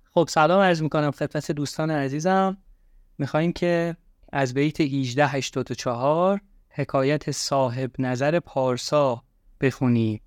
خب سلام عرض میکنم خدمت دوستان عزیزم. میخواییم که از بیت 1884 حکایت صاحب نظر پارسا بخونیم.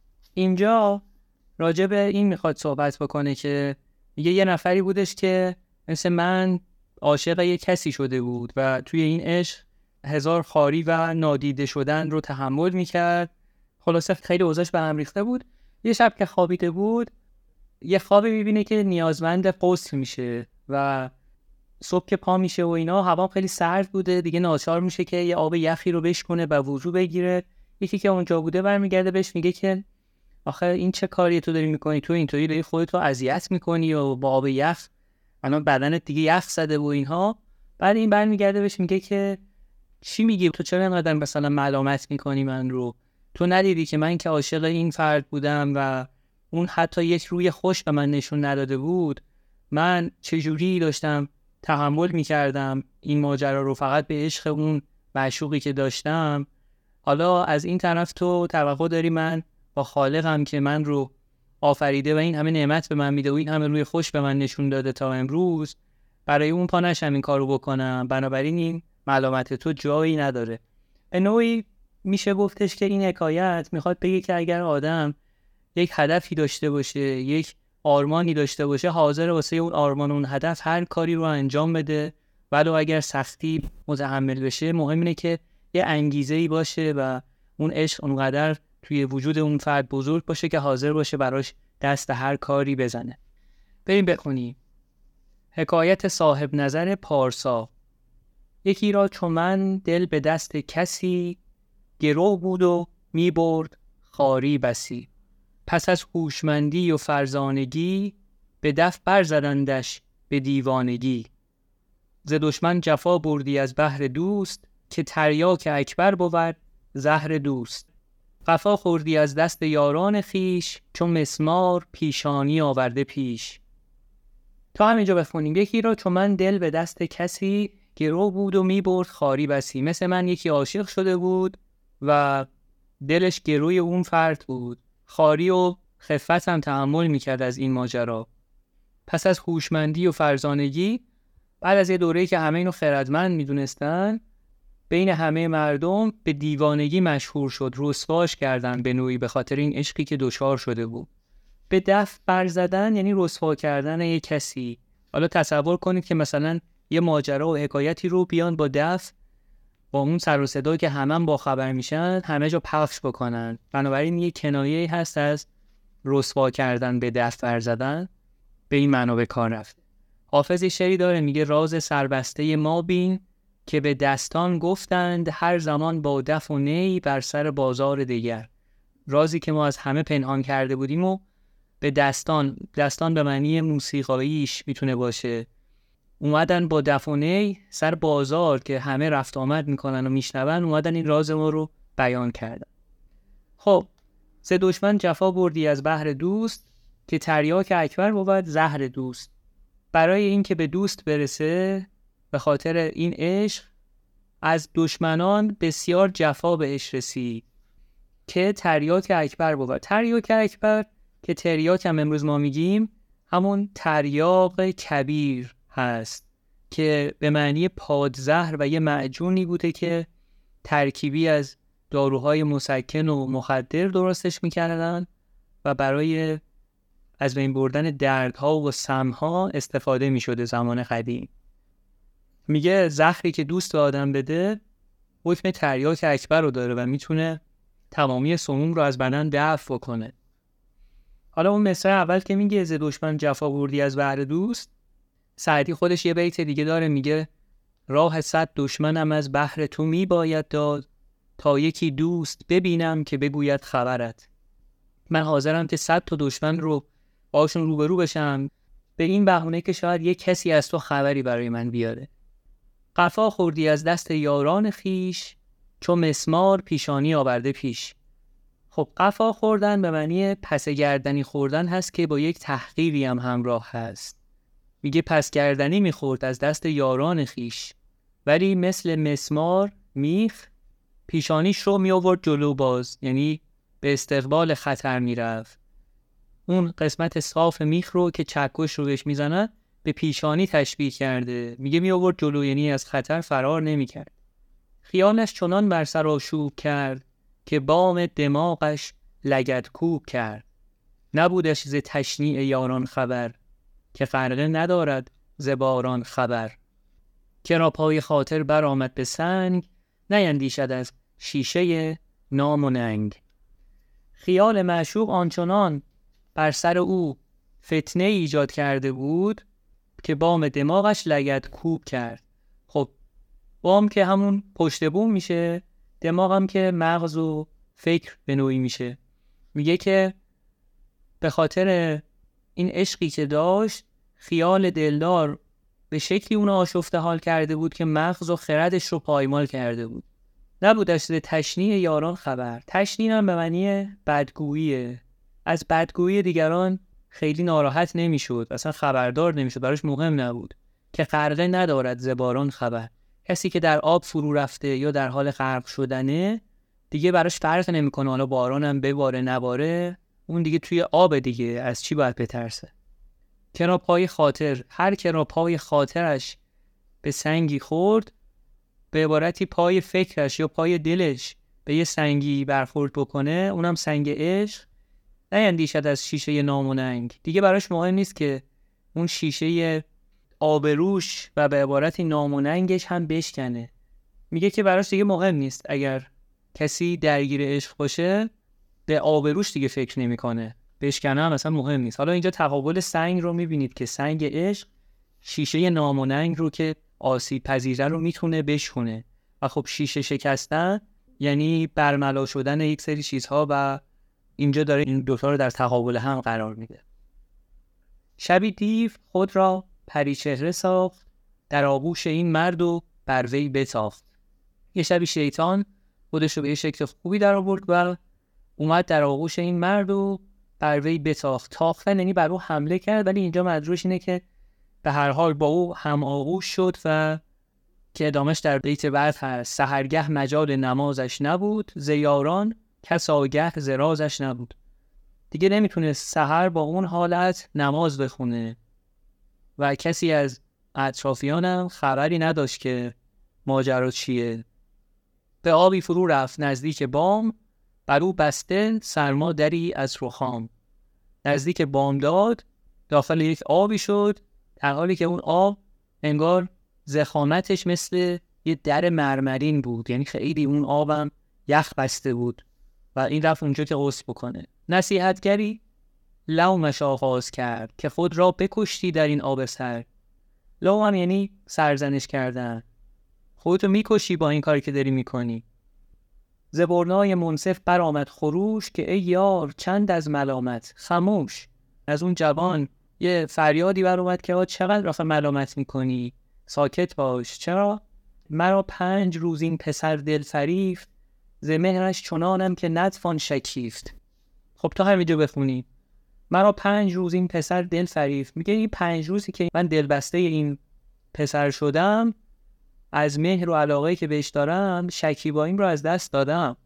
اینجا راجع به این میخواد صحبت بکنه که میگه یه نفری بودش که مثل من عاشق یه کسی شده بود و توی این عشق هزار خواری و نادیده شدن رو تحمل میکرد. خلاصه خیلی اوضاعش به هم ریخته بود. یه شب که خوابیده بود یه خوابی میبینه که نیازمند غسل میشه و صبح که پا میشه و اینا هوا خیلی سرد بوده دیگه، ناچار میشه که یه آب یخی رو بشکنه و وضو بگیره. یکی که اونجا بوده برمیگرده بهش میگه که آخه این چه کاری تو داری میکنی؟ تو اینطوری داری خودتو اذیت میکنی و با آب یخ الان بدنت دیگه یخ زده و اینها. بعد این برمیگرده بهش میگه که چی میگی؟ تو چرا اینقدر مثلا ملامت میکنی من رو؟ تو ندیدی که من که عاشق این فرد بودم و اون حتی یک روی خوش به من نشون نداده بود؟ من چجوری داشتم تحمل میکردم این ماجرا رو فقط به عشق اون معشوقی که داشتم. حالا از این طرف تو توقع داری من با خالقم که من رو آفریده و این همه نعمت به من میده و این همه روی خوش به من نشون داده تا امروز، برای اون پا نشم این کارو بکنم؟ بنابراین این ملامت تو جایی نداره. به نوعی میشه گفتش که این حکایت میخواد بگه که اگر آدم یک هدفی داشته باشه، یک آرمانی داشته باشه، حاضر واسه اون آرمان و اون هدف هر کاری رو انجام بده، ولو اگر سختی متحمل بشه. مهم اینه که یه انگیزه‌ای باشه و اون عشق اونقدر توی وجود اون فرد بزرگ باشه که حاضر باشه براش دست هر کاری بزنه. بریم بخونیم. حکایت صاحب نظر پارسا. یکی را چون من دل به دست کسی، گرو بود و می برد خواری بسی. پس از هوشمندی و فرزانگی، به دف برزدندش به دیوانگی. ز دشمن جفا بردی از بهر دوست، که تریاک اکبر بود زهر دوست. قفا خوردی از دست یاران خیش، چون مسمار پیشانی آورده پیش. تا همینجا بخونیم. یکی را چون من دل به دست کسی، گرو بود و می برد خواری بسی. مثل من یکی عاشق شده بود و دلش گروی اون فرد بود، خواری و خفت هم تحمل میکرد از این ماجرا. پس از هوشمندی و فرزانگی، بعد از یه دوره‌ای که همه اینو خردمند میدونستن، بین همه مردم به دیوانگی مشهور شد، رسواش کردن به نوعی به خاطر این عشقی که دچار شده بود. به دف برزدن یعنی رسوا کردن یه کسی. حالا تصور کنید که مثلا یه ماجرا و حکایتی رو بیان با دف، با اون سر و صدا که همه با خبر میشن، همه جا پخش بکنن. بنابراین یه کنایه‌ای هست از رسوا کردن، به دف برزدن، به این معنا به کار رفته. حافظ شعری داره میگه راز سربسته ما بین، که به دستان گفتند هر زمان با دف و نی بر سر بازار دیگر. رازی که ما از همه پنهان کرده بودیم و به دستان به معنی موسیقاییش میتونه باشه، اومدن با دف و نی سر بازار که همه رفت آمد میکنن و میشنون، اومدن این راز ما رو بیان کردن. خب ز دشمن جفا بردی از بهر دوست، که تریاک اکبر بود زهر دوست. برای این که به دوست برسه، به خاطر این عشق، از دشمنان بسیار جفا بهش رسید که تریاک اکبر بود. تریاک اکبر که تریاک هم امروز ما میگیم همون تریاق کبیر هست که به معنی پادزهر و یه معجونی بوده که ترکیبی از داروهای مسکن و مخدر درستش میکردن و برای از بین بردن دردها و سمها استفاده میشده زمان قدیم. میگه زهری که دوست به آدم بده حکم تریاک اکبر رو داره و میتونه تمامی سموم رو از بدن دفع بکنه. حالا اون مثال اول که میگه ز دشمن جفا بردی از بهر دوست، سعدی خودش یه بیت دیگه داره میگه راه 100 دشمنم از بهر تو میباید داد، تا یکی دوست ببینم که بگوید خبرت. من حاضرم که 100 تا دشمن رو باشون روبرو بشم، به این بهونه که شاید یک کسی از تو خبری برای من بیاره. قفا خوردی از دست یاران خیش، چون مسمار پیشانی آورده پیش. خب قفا خوردن به معنی پس گردنی خوردن هست که با یک تحقیری هم همراه هست. میگه پس گردنی میخورد از دست یاران خیش، ولی مثل مسمار میخ پیشانیش رو میآورد جلو باز، یعنی به استقبال خطر میرفت. اون قسمت صاف میخ رو که چکش رو بهش میزنن به پیشانی تشبیه کرده. میگه می آورد جلو، یعنی از خطر فرار نمیکرد. خیالش چنان بر سر آشوب کرد که بام دماغش لگدکوب کرد. نبودش ز تشنیع یاران خبر، که غرقه ندارد ز باران خبر. کرا پای خاطر برآمد به سنگ، نیندیشد از شیشه نام و ننگ. خیال معشوق آنچنان بر سر او فتنه ایجاد کرده بود که بام دماغش لگدکوب کرد. خب بام که همون پشت بوم میشه، دماغ هم که مغز و فکر به نوعی میشه. میگه که به خاطر این عشقی که داشت، خیال دلدار به شکلی اونو آشفته حال کرده بود که مغز و خردش رو پایمال کرده بود. نبودش ز تشنیع یاران خبر. تشنیع هم به معنی بدگوییه. از بدگویی دیگران خیلی ناراحت نمیشد، اصلا خبردار نمیشد، براش مهم نبود. که غرقه ندارد ز باران خبر. کسی که در آب فرو رفته یا در حال غرق شدنه دیگه براش فرق نمیکنه حالا بارانم بباره نباره، اون دیگه توی آب دیگه، از چی باید بترسه. کرا پای خاطر، هر کرا پای خاطرش به سنگی خورد، به عبارتی پای فکرش یا پای دلش به یه سنگی برخورد بکنه، اونم سنگ عشق، نیندیشد از شیشه نام و ننگ. دیگه براش مهم نیست که اون شیشه آبروش و به عبارتی نام و ننگش هم بشکنه. میگه که براش دیگه مهم نیست، اگر کسی درگیر عشق باشه به آبروش دیگه فکر نمیکنه، بشکنه هم مثلا مهم نیست. حالا اینجا تقابل سنگ رو میبینید که سنگ عشق شیشه نام و ننگ رو که آسیب پذیره رو میتونه بشکنه، و خب شیشه شکستن یعنی برملا شدن یک سری چیزها، و اینجا داره این دوتا رو در تقابل هم قرار میده. شبی دیو خود را پریچهره ساخت، در آغوش این مرد و بر وی بتافت. یه شبی شیطان خودش رو به یه شکل خوبی در آورد و اومد در آغوش این مرد و بر وی بتافت. تاختن یعنی بر او حمله کرد، ولی اینجا مدروش اینه که به هر حال با او هم آغوش شد، و که ادامش در بیت بعد هست: سحرگه مجال نمازش نبود، ز یاران کس آگه ز رازش نبود. دیگه نمیتونه سحر با اون حالت نماز بخونه و کسی از اطرافیانم خبری نداشت که ماجرا چیه. به آبی فرو رفت نزدیک بام، بر او بسته سرما دری از رخام. نزدیک بامداد داخل یک آبی شد، در حالی که اون آب انگار ضخامتش مثل یه در مرمرین بود، یعنی خیلی اون آبم یخ بسته بود و این رفت اونجا که غسل بکنه. نصیحتگری لومش آغاز کرد که خود را بکشتی در این آب سر. لوم هم یعنی سرزنش کردن، خودتو میکشی با این کاری که داری میکنی. زبرنای منصف برآمد خروش، که ای یار چند از ملامت خموش. از اون جوان یه فریادی برآمد که چقدر آخه ملامت میکنی، ساکت باش. چرا؟ مرا 5 روز این پسر دل فریفت، ز مهرش چنانم که نتوان شکیفت. خب تا همینجا بخونی. مرا 5 روز این پسر دل فریفت، میگه این 5 روزی که من دلبسته این پسر شدم، از مهر و علاقه‌ای که بهش دارم شکیباییم رو از دست دادم.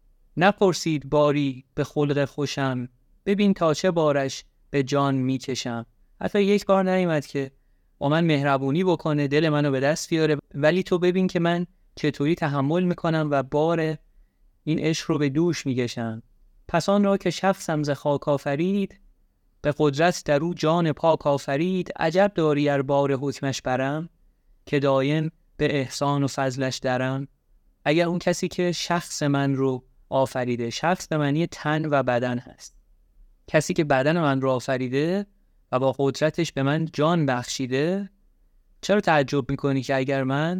نپرسید باری به خلق خوشم، ببین تا چه بارش به جان میکشم. حتی یک بار نیامد که با من مهربونی بکنه، دل منو به دست بیاره، ولی تو ببین که من چطوری تحمل میکنم و بار این عشق رو به دوش میکشم. پس آن را که شخصم ز خاک آفرید، به قدرت در او جان پاک آفرید. عجب داری ار بار حکمش برم، که دایم به احسان و فضلش درم. اگر اون کسی که شخص من رو آفریده، شخص به معنی تن و بدن هست، کسی که بدن من رو آفریده و با قدرتش به من جان بخشیده، چرا تعجب میکنی که اگر من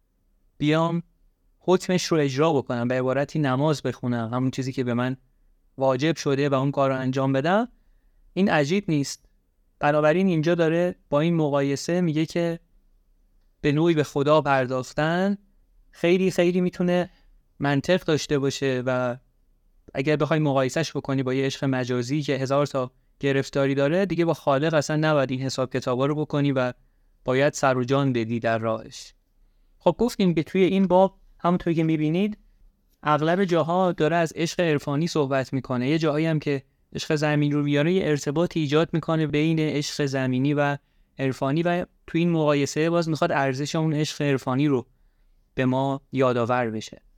بیام حکمش رو اجرا بکنم، به عبارتی نماز بخونم، همون چیزی که به من واجب شده و اون کار رو انجام بدم، این عجیب نیست؟ بنابراین اینجا داره با این مقایسه میگه که به نوعی به خدا پرداختن خیلی خیلی میتونه منطق داشته باشه، و اگر بخوای مقایسهش بکنی با یه عشق مجازی که 1000 تا گرفتاری داره، دیگه با خالق اصلا نباید این حساب کتابا رو بکنی و باید سر و جان بدی در راهش. خب گفتیم که توی این باب همونطور که میبینید اغلب جاها داره از عشق عرفانی صحبت میکنه، یه جاهایی هم که عشق زمین رو میاره یه ارتباط ایجاد میکنه بین عشق زمینی و عرفانی و تو این مقایسه باز میخواد ارزش اون عشق عرفانی رو به ما یادآور بشه.